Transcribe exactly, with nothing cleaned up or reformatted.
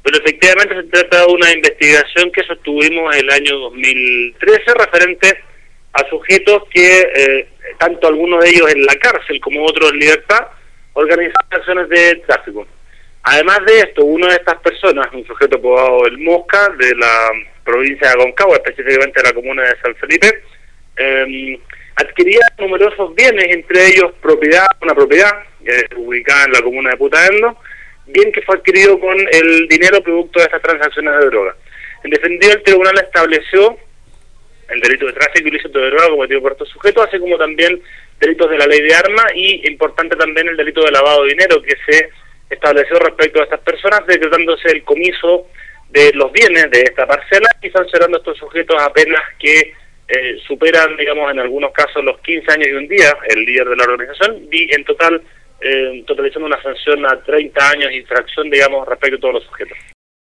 pero efectivamente se trata de una investigación que sostuvimos el año dos mil trece referente a sujetos que, eh, tanto algunos de ellos en la cárcel como otros en libertad, organizaban acciones de tráfico. Además de esto, una de estas personas, un sujeto apodado El Mosca, de la provincia de Aconcagua, específicamente de la comuna de San Felipe, eh, adquiría numerosos bienes, entre ellos propiedad, una propiedad eh, ubicada en la comuna de Putaendo, bien que fue adquirido con el dinero producto de estas transacciones de droga. En definitiva, el tribunal estableció el delito de tráfico ilícito de droga cometido por estos sujetos, así como también delitos de la ley de armas y, importante también, el delito de lavado de dinero que se estableció respecto a estas personas, decretándose el comiso de los bienes de esta parcela y sancionando a estos sujetos a penas que eh, superan, digamos, en algunos casos los quince años y un día, el líder de la organización, y en total, eh, totalizando una sanción a treinta años y fracción, digamos, respecto a todos los sujetos.